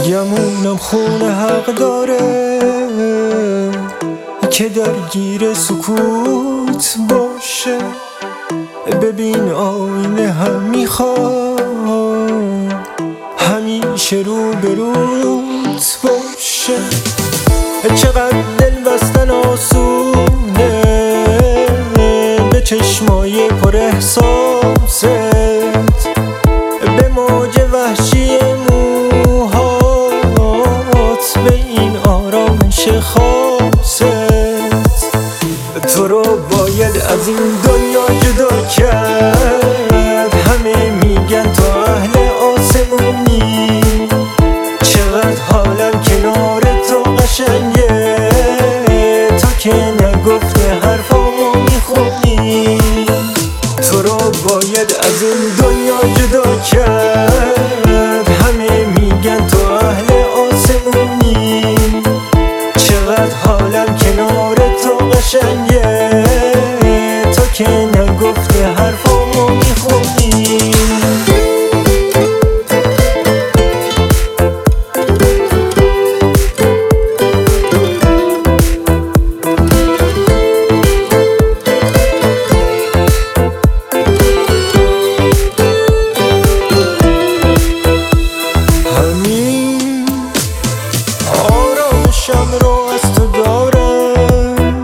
گمونم خون حق داره که درگیر سکوت باشه. ببین آینه هم میخواد همیشه رو به روت باشه. چقدر دل بستن آسونه به چشمای پر احساست، به موج وحشی موهات، به این آرامش خاصت. تو رو باید از این دنیا جدا کرد، همه میگن تو اهل آسمونی. چقدر حالم کنار تو قشنگه، تو که نگفته حرفامو میخونی. تو رو باید از این دنیا جدا کرد، همه میگن تو اهل آسمونی. چقدر حالم کنار تو قشنگه، تو که نگفته حرفامو میخونی. آرامشم رو از تو دارم،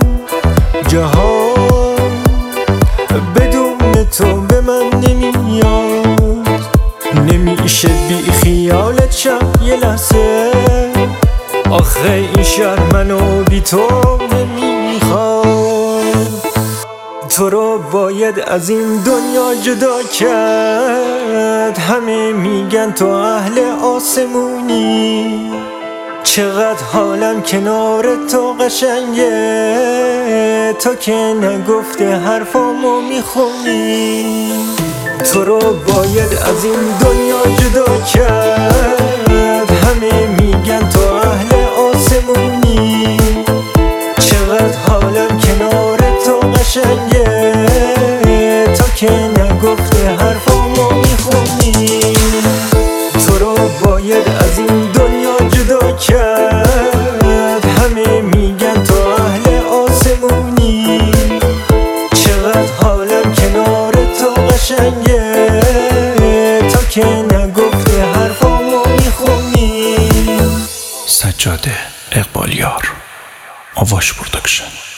جهان بدون تو به من نمیاد. نمیشه بی خیالت شم یه لحظه، آخه این شهر منو بی تو نمیخواد. تو رو باید از این دنیا جدا کرد، همه میگن تو اهل آسمونی. چقدر حالم کنار تو قشنگه، تو که نگفته حرفامو میخونی. تو رو باید از این دنیا جدا کرد، همه میگن تو اهل آسمونی. چقدر حالم کنار تو قشنگه، تو که نگفته حرفامو میخونی. تو رو باید از این دنیا جدا کرد، همه میگن تو اهل آسمونی. چقدر حالم کنار تو قشنگه، تو که نگفته حرفامو میخونی. سجاده اقبالیار، آواش پروداکشن.